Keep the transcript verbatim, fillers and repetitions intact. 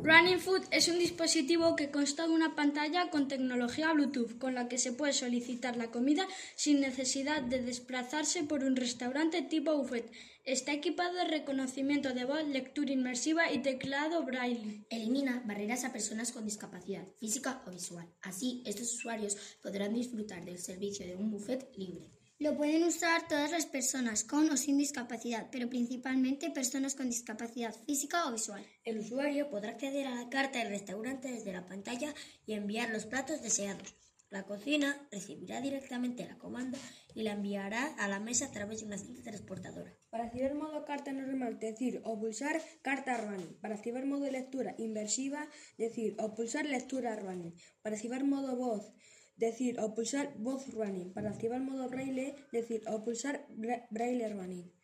Running Food es un dispositivo que consta de una pantalla con tecnología Bluetooth con la que se puede solicitar la comida sin necesidad de desplazarse por un restaurante tipo buffet. Está equipado de reconocimiento de voz, lectura inmersiva y teclado braille. Elimina barreras a personas con discapacidad física o visual. Así, estos usuarios podrán disfrutar del servicio de un buffet libre. Lo pueden usar todas las personas con o sin discapacidad, pero principalmente personas con discapacidad física o visual. El usuario podrá acceder a la carta del restaurante desde la pantalla y enviar los platos deseados. La cocina recibirá directamente la comanda y la enviará a la mesa a través de una cinta transportadora. Para activar modo carta normal, decir o pulsar carta running. Para activar modo lectura inversiva, decir o pulsar lectura running. Para activar modo voz, decir o pulsar voz running. Para activar modo braille, decir o pulsar braille running.